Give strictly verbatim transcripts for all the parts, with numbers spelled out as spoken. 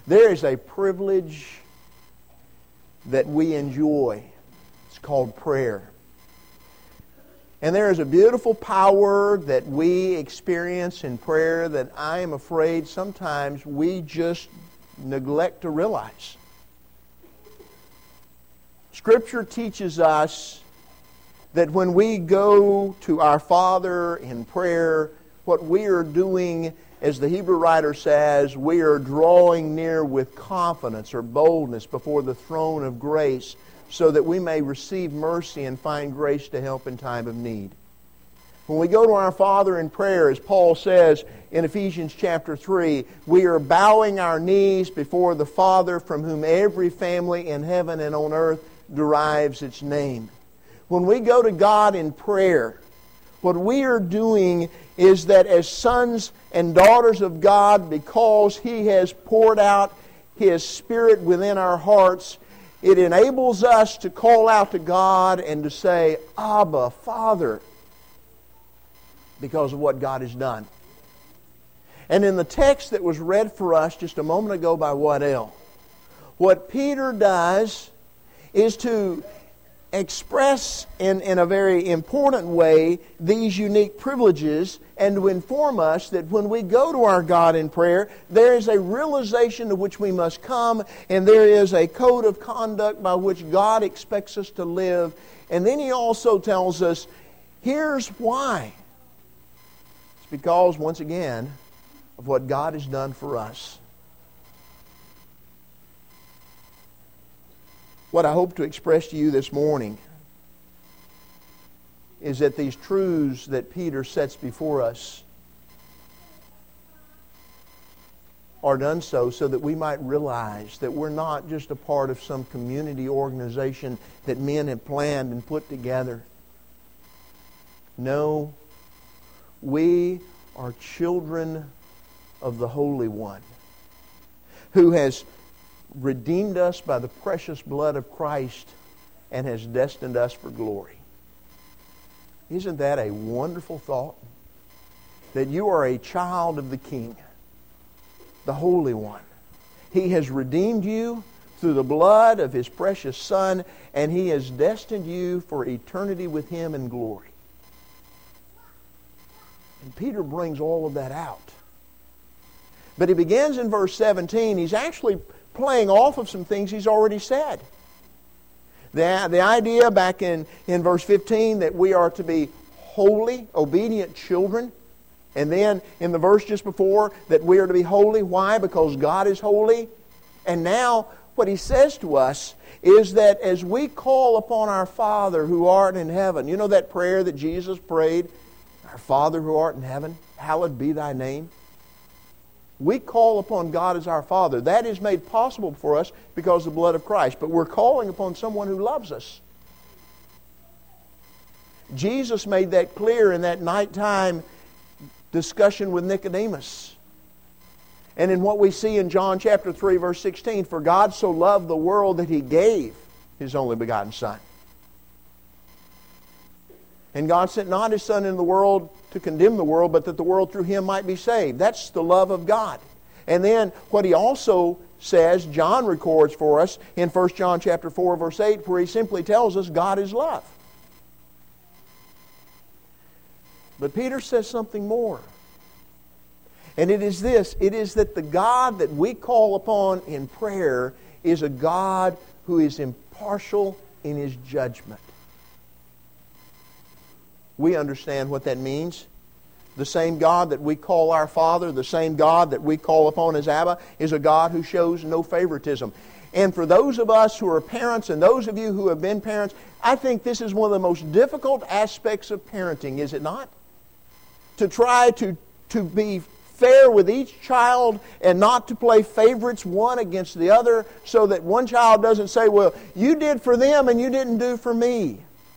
There is a privilege that we enjoy. It's called prayer. And there is a beautiful power that we experience in prayer that I am afraid sometimes we just neglect to realize. Scripture teaches us that when we go to our Father in prayer, what we are doing, as the Hebrew writer says, we are drawing near with confidence or boldness before the throne of grace so that we may receive mercy and find grace to help in time of need. When we go to our Father in prayer, as Paul says in Ephesians chapter three, we are bowing our knees before the Father from whom every family in heaven and on earth derives its name. When we go to God in prayer, what we are doing is that as sons and daughters of God, because He has poured out His Spirit within our hearts, it enables us to call out to God and to say, Abba, Father, because of what God has done. And in the text that was read for us just a moment ago by Waddell, what Peter does is to express in, in a very important way these unique privileges and to inform us that when we go to our God in prayer, there is a realization to which we must come, and there is a code of conduct by which God expects us to live. And then He also tells us, here's why. It's because, once again, of what God has done for us. What I hope to express to you this morning is that these truths that Peter sets before us are done so so that we might realize that we're not just a part of some community organization that men have planned and put together. No, we are children of the Holy One, who has redeemed us by the precious blood of Christ and has destined us for glory. Isn't that a wonderful thought? That you are a child of the King, the Holy One. He has redeemed you through the blood of His precious Son, and He has destined you for eternity with Him in glory. And Peter brings all of that out. But he begins in verse seventeen. He's actually playing off of some things he's already said. The, the idea back in, in verse fifteen that we are to be holy, obedient children. And then in the verse just before that we are to be holy. Why? Because God is holy. And now what he says to us is that as we call upon our Father who art in heaven, you know that prayer that Jesus prayed, our Father who art in heaven, hallowed be thy name. We call upon God as our Father. That is made possible for us because of the blood of Christ. But we're calling upon someone who loves us. Jesus made that clear in that nighttime discussion with Nicodemus. And in what we see in John chapter three, verse sixteen, for God so loved the world that He gave His only begotten Son. And God sent not His Son into the world to condemn the world, but that the world through Him might be saved. That's the love of God. And then what He also says, John records for us in First John chapter four, verse eight, where he simply tells us God is love. But Peter says something more. And it is this, it is that the God that we call upon in prayer is a God who is impartial in His judgment. We understand what that means. The same God that we call our Father, the same God that we call upon as Abba, is a God who shows no favoritism. And for those of us who are parents and those of you who have been parents, I think this is one of the most difficult aspects of parenting, is it not? To try to, to be fair with each child and not to play favorites one against the other so that one child doesn't say, well, you did for them and you didn't do for me.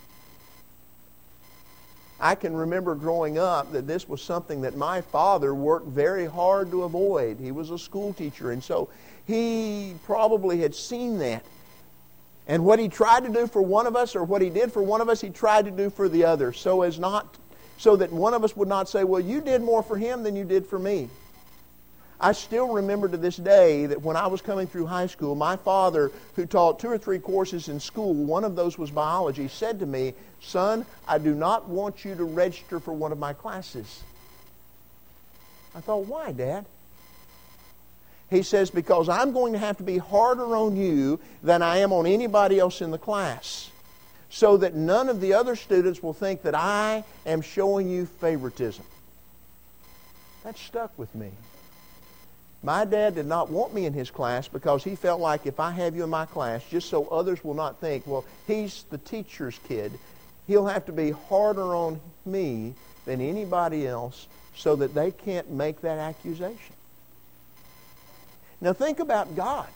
I can remember growing up that this was something that my father worked very hard to avoid. He was a school teacher, and so he probably had seen that. And what he tried to do for one of us, or what he did for one of us, he tried to do for the other, so as not, so that one of us would not say, well, you did more for him than you did for me. I still remember to this day that when I was coming through high school, my father, who taught two or three courses in school, one of those was biology, said to me, "Son, I do not want you to register for one of my classes." I thought, "Why, Dad?" He says, "Because I'm going to have to be harder on you than I am on anybody else in the class, so that none of the other students will think that I am showing you favoritism." That stuck with me. My dad did not want me in his class because he felt like if I have you in my class, just so others will not think, well, he's the teacher's kid, he'll have to be harder on me than anybody else so that they can't make that accusation. Now think about God.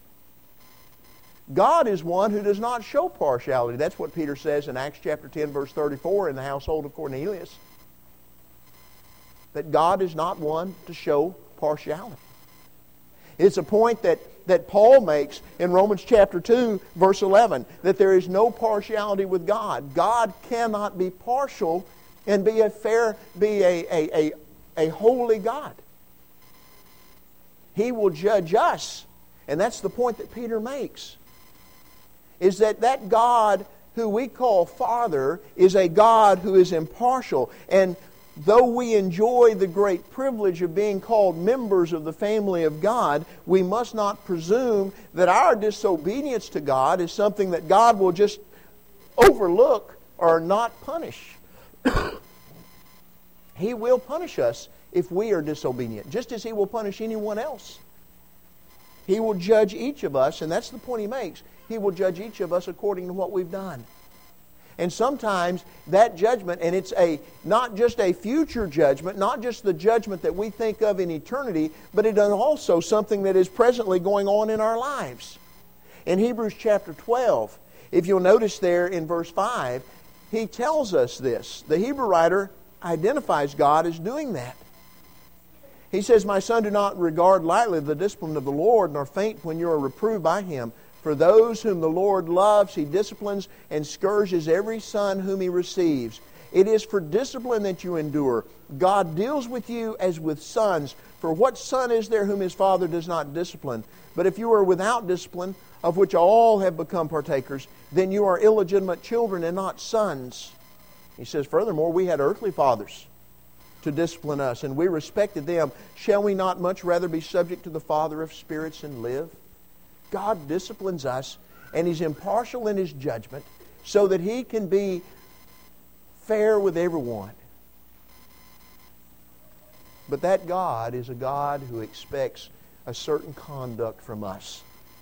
God is one who does not show partiality. That's what Peter says in Acts chapter ten, verse thirty-four in the household of Cornelius. That God is not one to show partiality. It's a point that, that Paul makes in Romans chapter two, verse eleven, that there is no partiality with God. God cannot be partial and be a fair, be a, a, a, a holy God. He will judge us. And that's the point that Peter makes. Is that that God who we call Father is a God who is impartial. And though we enjoy the great privilege of being called members of the family of God, we must not presume that our disobedience to God is something that God will just overlook or not punish. He will punish us if we are disobedient, just as He will punish anyone else. He will judge each of us, and that's the point He makes. He will judge each of us according to what we've done. And sometimes that judgment, and it's a not just a future judgment, not just the judgment that we think of in eternity, but it is also something that is presently going on in our lives. In Hebrews chapter twelve, if you'll notice there in verse five, he tells us this. The Hebrew writer identifies God as doing that. He says, "My son, do not regard lightly the discipline of the Lord, nor faint when you are reproved by Him. For those whom the Lord loves, He disciplines and scourges every son whom He receives. It is for discipline that you endure. God deals with you as with sons. For what son is there whom his father does not discipline? But if you are without discipline, of which all have become partakers, then you are illegitimate children and not sons." He says, "Furthermore, we had earthly fathers to discipline us, and we respected them. Shall we not much rather be subject to the Father of spirits and live?" God disciplines us, and He's impartial in His judgment so that He can be fair with everyone. But that God is a God who expects a certain conduct from us.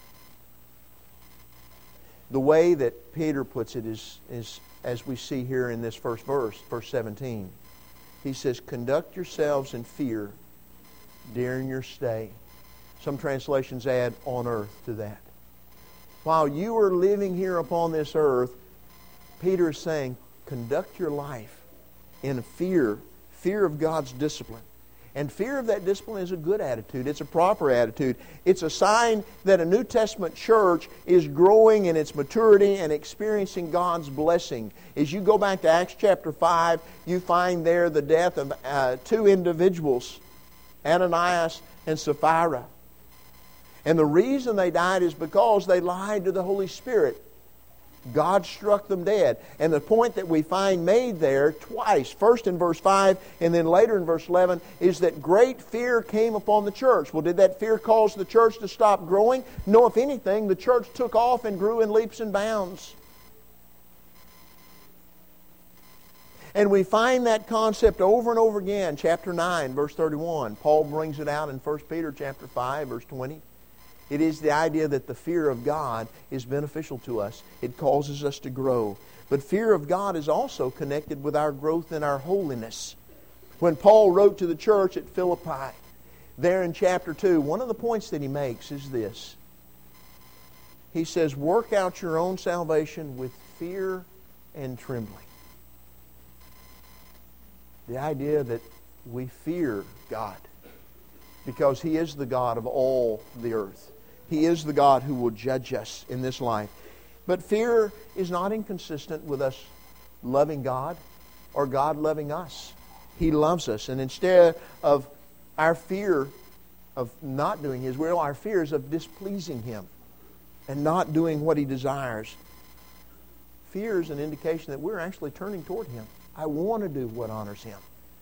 The way that Peter puts it is, is as we see here in this first verse, verse seventeen. He says, "Conduct yourselves in fear during your stay." Some translations add "on earth" to that. While you are living here upon this earth, Peter is saying, conduct your life in fear, fear of God's discipline. And fear of that discipline is a good attitude. It's a proper attitude. It's a sign that a New Testament church is growing in its maturity and experiencing God's blessing. As you go back to Acts chapter five, you find there the death of uh, two individuals, Ananias and Sapphira. And the reason they died is because they lied to the Holy Spirit. God struck them dead. And the point that we find made there twice, first in verse five and then later in verse eleven, is that great fear came upon the church. Well, did that fear cause the church to stop growing? No, if anything, the church took off and grew in leaps and bounds. And we find that concept over and over again. Chapter nine, verse thirty-one. Paul brings it out in First Peter chapter five, verse twenty. It is the idea that the fear of God is beneficial to us. It causes us to grow. But fear of God is also connected with our growth in our holiness. When Paul wrote to the church at Philippi, there in chapter two, one of the points that he makes is this. He says, "Work out your own salvation with fear and trembling." The idea that we fear God because He is the God of all the earth. He is the God who will judge us in this life. But fear is not inconsistent with us loving God or God loving us. He loves us. And instead of our fear of not doing His will. Our fear is of displeasing Him and not doing what He desires. Fear is an indication that we're actually turning toward Him. I want to do what honors Him.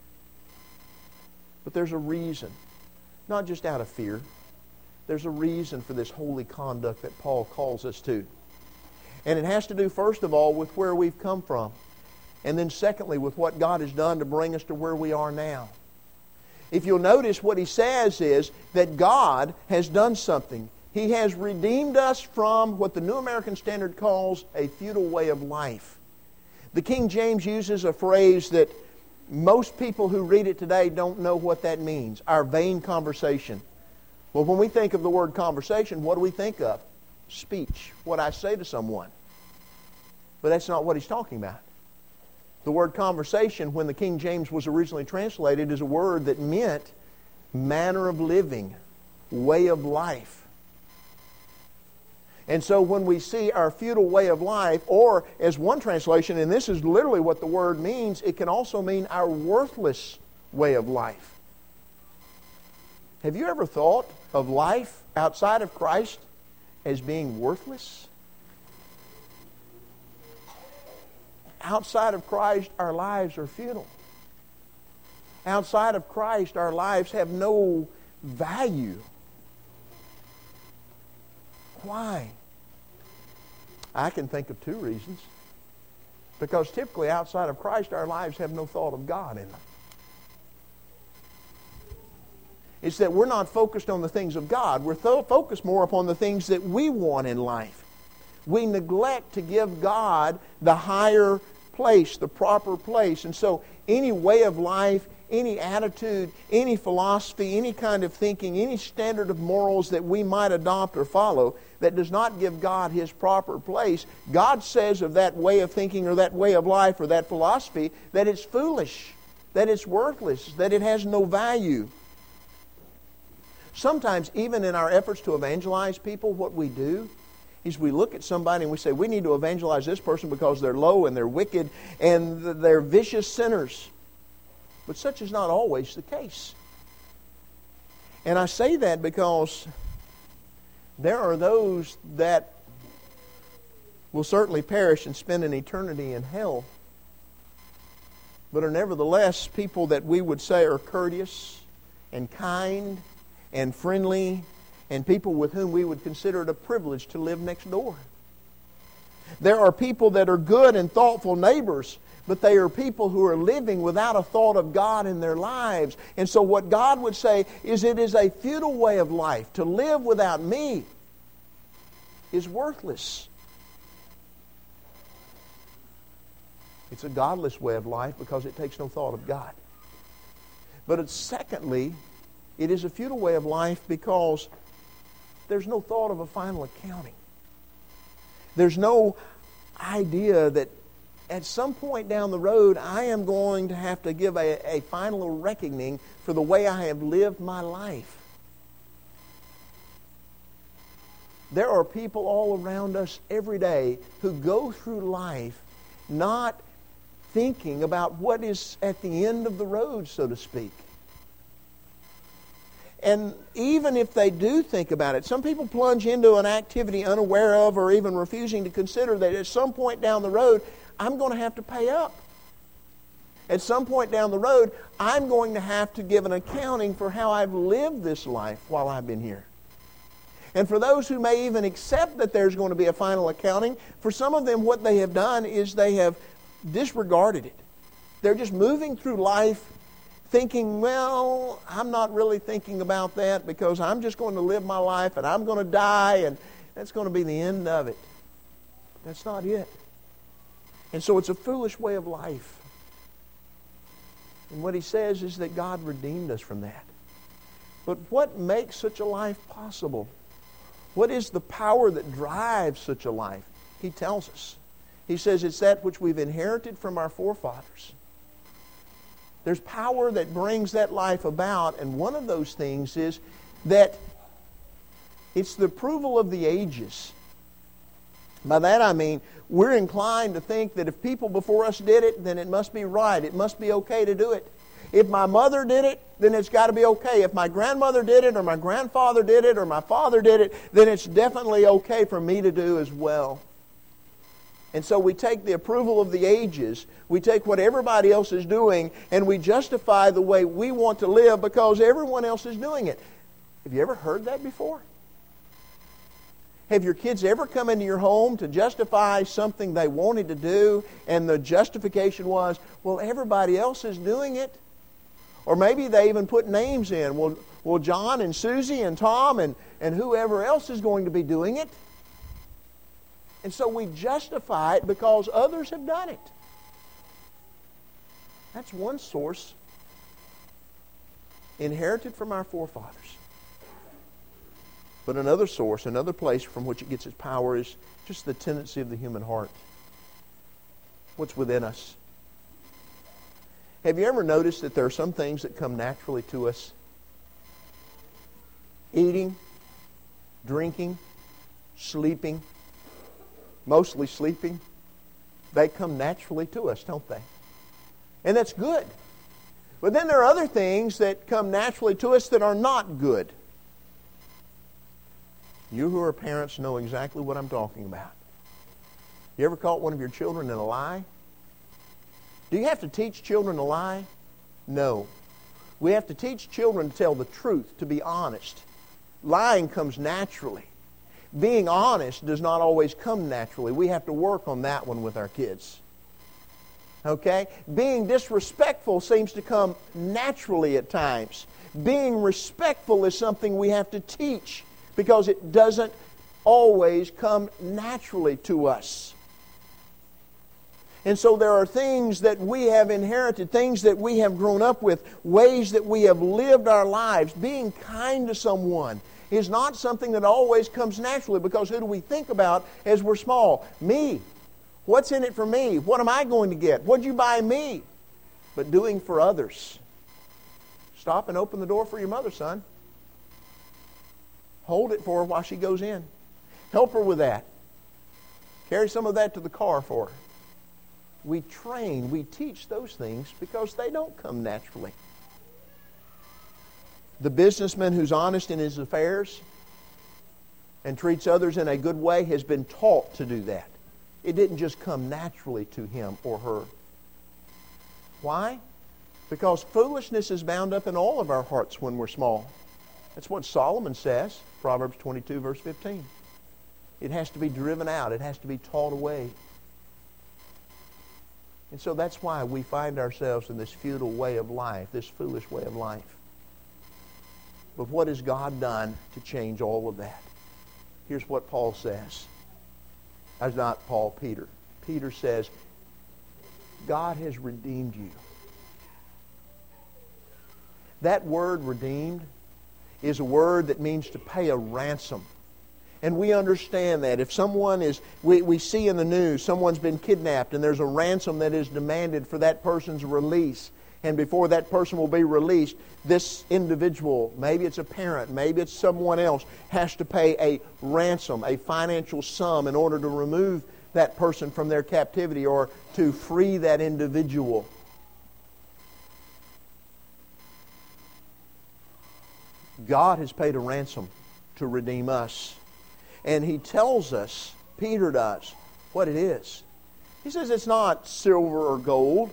But there's a reason, not just out of fear. There's a reason for this holy conduct that Paul calls us to. And it has to do, first of all, with where we've come from. And then secondly, with what God has done to bring us to where we are now. If you'll notice, what he says is that God has done something. He has redeemed us from what the New American Standard calls a futile way of life. The King James uses a phrase that most people who read it today don't know what that means. Our vain conversation. Well, when we think of the word conversation, what do we think of? Speech. What I say to someone. But that's not what he's talking about. The word conversation, when the King James was originally translated, is a word that meant manner of living, way of life. And so when we see our futile way of life, or as one translation, and this is literally what the word means, it can also mean our worthless way of life. Have you ever thought of life outside of Christ as being worthless? Outside of Christ, our lives are futile. Outside of Christ, our lives have no value. Why? I can think of two reasons. Because typically outside of Christ, our lives have no thought of God in them. It's that we're not focused on the things of God. We're th- focused more upon the things that we want in life. We neglect to give God the higher place, the proper place. And so any way of life, any attitude, any philosophy, any kind of thinking, any standard of morals that we might adopt or follow that does not give God His proper place, God says of that way of thinking or that way of life or that philosophy that it's foolish, that it's worthless, that it has no value. Sometimes even in our efforts to evangelize people, what we do is we look at somebody and we say, we need to evangelize this person because they're low and they're wicked and they're vicious sinners. But such is not always the case. And I say that because there are those that will certainly perish and spend an eternity in hell, but are nevertheless people that we would say are courteous and kind and friendly and people with whom we would consider it a privilege to live next door. There are people that are good and thoughtful neighbors, but they are people who are living without a thought of God in their lives. And so what God would say is it is a futile way of life. To live without me is worthless. It's a godless way of life because it takes no thought of God. But it's, secondly, it is a futile way of life because there's no thought of a final accounting. There's no idea that at some point down the road, I am going to have to give a, a final reckoning for the way I have lived my life. There are people all around us every day who go through life not thinking about what is at the end of the road, so to speak. And even if they do think about it, some people plunge into an activity unaware of or even refusing to consider that at some point down the road, I'm going to have to pay up. At some point down the road, I'm going to have to give an accounting for how I've lived this life while I've been here. And for those who may even accept that there's going to be a final accounting, for some of them what they have done is they have disregarded it. They're just moving through life thinking, well, I'm not really thinking about that because I'm just going to live my life and I'm going to die and that's going to be the end of it. That's not it. And so it's a foolish way of life. And what he says is that God redeemed us from that. But what makes such a life possible? What is the power that drives such a life? He tells us. He says it's that which we've inherited from our forefathers. There's power that brings that life about, and one of those things is that it's the approval of the ages. By that I mean, we're inclined to think that if people before us did it, then it must be right. It must be okay to do it. If my mother did it, then it's got to be okay. If my grandmother did it, or my grandfather did it, or my father did it, then it's definitely okay for me to do as well. And so we take the approval of the ages, we take what everybody else is doing, and we justify the way we want to live because everyone else is doing it. Have you ever heard that before? Have your kids ever come into your home to justify something they wanted to do, and the justification was, well, everybody else is doing it? Or maybe they even put names in. Well, well John and Susie and Tom and, and whoever else is going to be doing it. And so we justify it because others have done it. That's one source inherited from our forefathers. But another source, another place from which it gets its power is just the tendency of the human heart. What's within us. Have you ever noticed that there are some things that come naturally to us? Eating, drinking, sleeping, mostly sleeping. They come naturally to us, don't they? And that's good. But then there are other things that come naturally to us that are not good. You who are parents know exactly what I'm talking about. You ever caught one of your children in a lie? Do you have to teach children to lie? No. We have to teach children to tell the truth, to be honest. Lying comes naturally. Being honest does not always come naturally. We have to work on that one with our kids. Okay? Being disrespectful seems to come naturally at times. Being respectful is something we have to teach because it doesn't always come naturally to us. And so there are things that we have inherited, things that we have grown up with, ways that we have lived our lives. Being kind to someone is not something that always comes naturally, because who do we think about as we're small? Me. What's in it for me? What am I going to get? What'd you buy me? But doing for others. Stop and open the door for your mother, son. Hold it for her while she goes in. Help her with that. Carry some of that to the car for her. We train, we teach those things because they don't come naturally. The businessman who's honest in his affairs and treats others in a good way has been taught to do that. It didn't just come naturally to him or her. Why? Because foolishness is bound up in all of our hearts when we're small. That's what Solomon says, Proverbs twenty-two, verse fifteen. It has to be driven out. It has to be taught away. And so that's why we find ourselves in this futile way of life, this foolish way of life. But what has God done to change all of that? Here's what Paul says. That's not Paul, Peter. Peter says, God has redeemed you. That word redeemed is a word that means to pay a ransom. And we understand that. If someone is, we, we see in the news, someone's been kidnapped and there's a ransom that is demanded for that person's release. And before that person will be released, this individual, maybe it's a parent, maybe it's someone else, has to pay a ransom, a financial sum in order to remove that person from their captivity or to free that individual. God has paid a ransom to redeem us. And He tells us, Peter does, what it is. He says it's not silver or gold,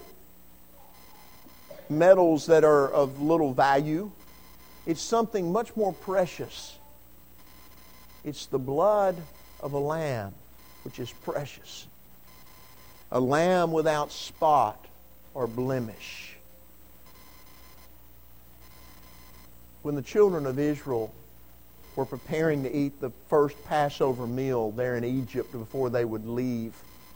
metals that are of little value. It's something much more precious. It's the blood of a lamb, which is precious. A lamb without spot or blemish. When the children of Israel were preparing to eat the first Passover meal there in Egypt before they would leave,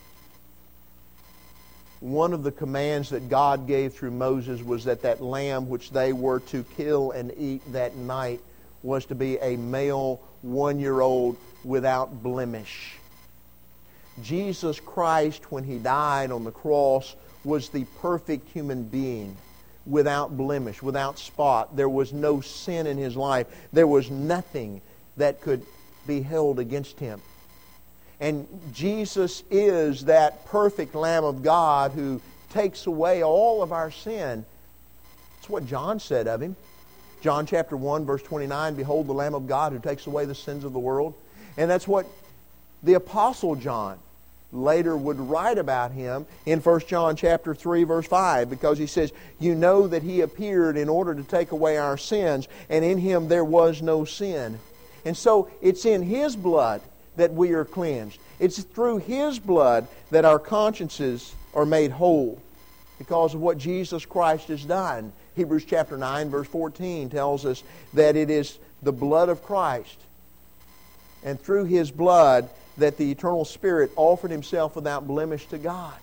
one of the commands that God gave through Moses was that that lamb which they were to kill and eat that night was to be a male one-year-old without blemish. Jesus Christ, when He died on the cross, was the perfect human being, without blemish, without spot. There was no sin in His life. There was nothing that could be held against Him. And Jesus is that perfect Lamb of God who takes away all of our sin. That's what John said of Him. John chapter one, verse twenty-nine, Behold the Lamb of God who takes away the sins of the world. And that's what the Apostle John later would write about Him in First John chapter three, verse five, because he says, You know that He appeared in order to take away our sins, and in Him there was no sin. And so it's in His blood that we are cleansed. It's through His blood that our consciences are made whole because of what Jesus Christ has done. Hebrews chapter nine, verse fourteen tells us that it is the blood of Christ, and through His blood that the eternal Spirit offered Himself without blemish to God.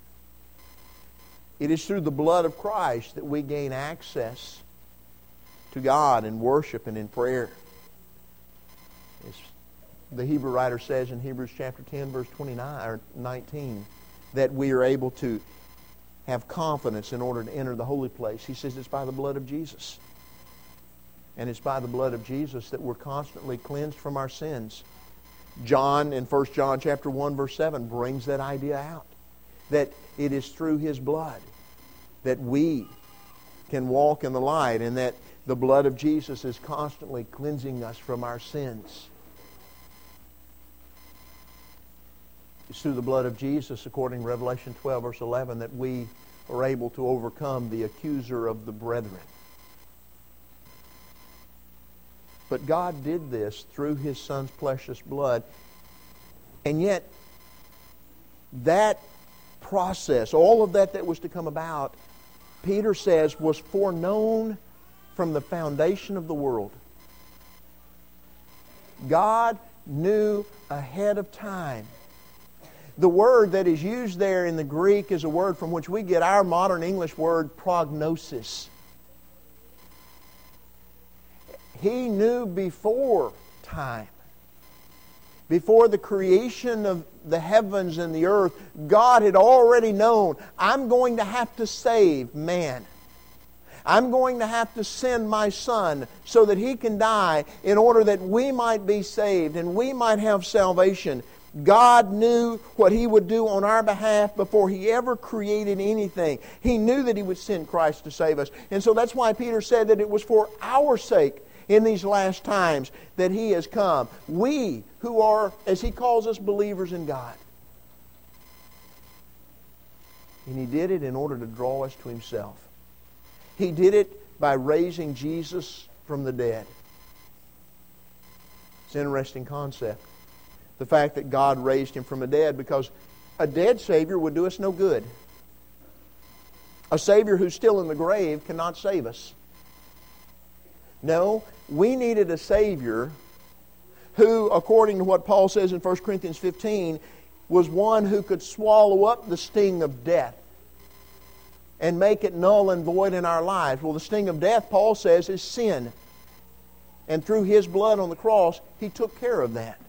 It is through the blood of Christ that we gain access to God in worship and in prayer. As the Hebrew writer says in Hebrews chapter ten, verse twenty-nine or nineteen, that we are able to have confidence in order to enter the holy place. He says it's by the blood of Jesus. And it's by the blood of Jesus that we're constantly cleansed from our sins. John in First John chapter one, verse seven brings that idea out. That it is through His blood that we can walk in the light, and that the blood of Jesus is constantly cleansing us from our sins. It's through the blood of Jesus, according to Revelation twelve, verse eleven, that we are able to overcome the accuser of the brethren. But God did this through His Son's precious blood. And yet, that process, all of that that was to come about, Peter says, was foreknown from the foundation of the world. God knew ahead of time. The word that is used there in the Greek is a word from which we get our modern English word prognosis. He knew before time. Before the creation of the heavens and the earth, God had already known, I'm going to have to save man. I'm going to have to send my Son so that He can die in order that we might be saved and we might have salvation. God knew what He would do on our behalf before He ever created anything. He knew that He would send Christ to save us. And so that's why Peter said that it was for our sake in these last times that He has come. We who are, as He calls us, believers in God. And He did it in order to draw us to Himself. He did it by raising Jesus from the dead. It's an interesting concept. The fact that God raised Him from the dead, because a dead Savior would do us no good. A Savior who's still in the grave cannot save us. No, we needed a Savior who, according to what Paul says in First Corinthians fifteen, was one who could swallow up the sting of death and make it null and void in our lives. Well, the sting of death, Paul says, is sin. And through His blood on the cross, He took care of that.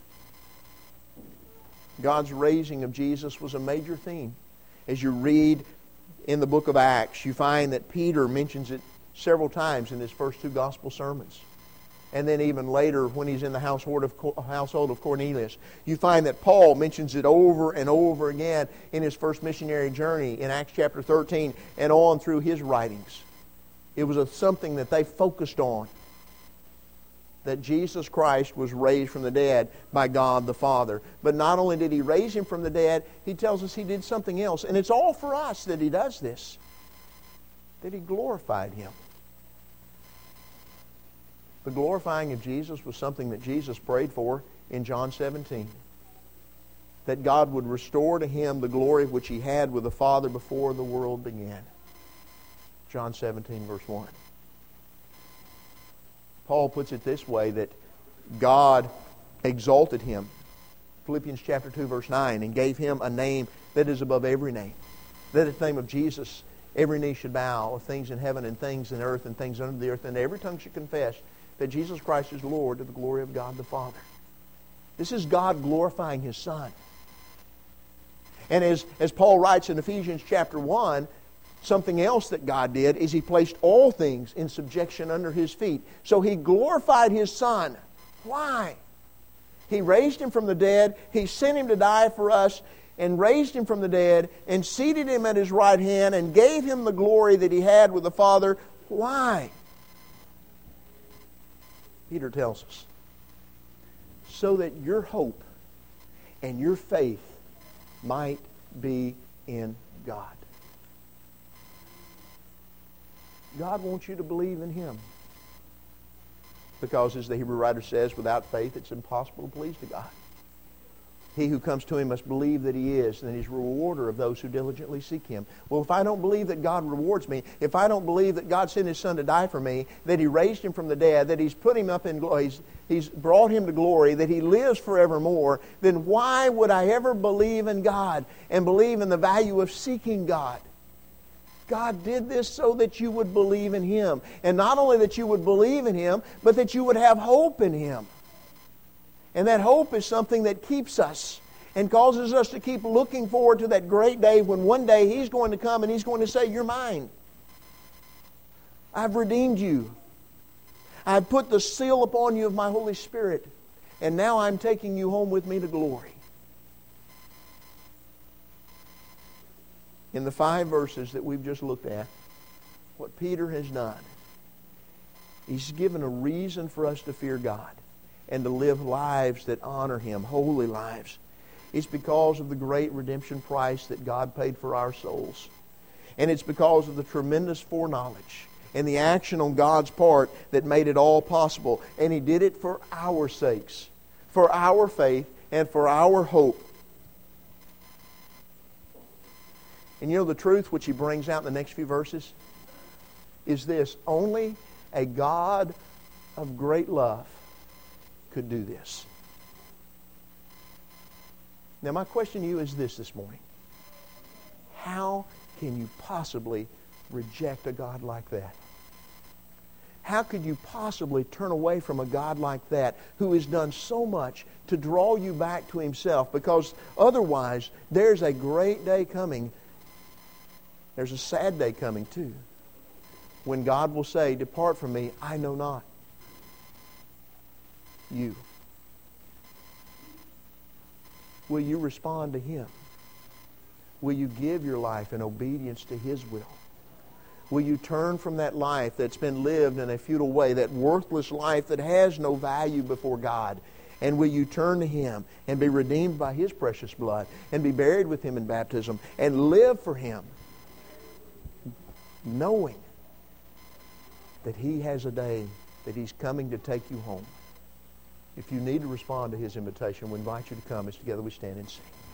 God's raising of Jesus was a major theme. As you read in the book of Acts, you find that Peter mentions it several times in his first two gospel sermons. And then even later when he's in the household of, household of Cornelius. You find that Paul mentions it over and over again in his first missionary journey in Acts chapter thirteen and on through his writings. It was a, something that they focused on. That Jesus Christ was raised from the dead by God the Father. But not only did He raise Him from the dead, He tells us He did something else. And it's all for us that He does this. That He glorified Him. The glorifying of Jesus was something that Jesus prayed for in John seventeen. That God would restore to Him the glory which He had with the Father before the world began. John seventeen, verse one. Paul puts it this way, that God exalted Him, Philippians chapter two, verse nine, and gave Him a name that is above every name. That at the name of Jesus, every knee should bow, of things in heaven and things in earth and things under the earth, and every tongue should confess that Jesus Christ is Lord, to the glory of God the Father. This is God glorifying His Son. And as, as Paul writes in Ephesians chapter one, something else that God did is He placed all things in subjection under His feet. So He glorified His Son. Why? He raised Him from the dead. He sent Him to die for us. and raised him from the dead and seated him at his right hand and gave him the glory that he had with the Father. Why? Peter tells us, so that your hope and your faith might be in God. God wants you to believe in Him. Because, as the Hebrew writer says, without faith it's impossible to please to God. He who comes to Him must believe that He is, and that He's a rewarder of those who diligently seek Him. Well, if I don't believe that God rewards me, if I don't believe that God sent His Son to die for me, that He raised Him from the dead, that He's put Him up in glory, he's, he's brought Him to glory, that He lives forevermore, then why would I ever believe in God and believe in the value of seeking God? God did this so that you would believe in Him. And not only that you would believe in Him, but that you would have hope in Him. And that hope is something that keeps us and causes us to keep looking forward to that great day when one day He's going to come and He's going to say, you're mine. I've redeemed you. I've put the seal upon you of my Holy Spirit. And now I'm taking you home with me to glory. In the five verses that we've just looked at, what Peter has done, he's given a reason for us to fear God and to live lives that honor Him, holy lives. It's because of the great redemption price that God paid for our souls. And it's because of the tremendous foreknowledge and the action on God's part that made it all possible. And He did it for our sakes, for our faith, and for our hope. And you know the truth which he brings out in the next few verses is this: only a God of great love could do this. Now my question to you is this this morning. How can you possibly reject a God like that? How could you possibly turn away from a God like that who has done so much to draw you back to Himself? Because otherwise there's a great day coming. There's a sad day coming too, when God will say, depart from me, I know not you. Will you respond to Him? Will you give your life in obedience to His will? Will you turn from that life that's been lived in a futile way, that worthless life that has no value before God? And will you turn to Him and be redeemed by His precious blood and be buried with Him in baptism and live for Him, knowing that He has a day that He's coming to take you home? If you need to respond to His invitation, we invite you to come as together we stand and sing.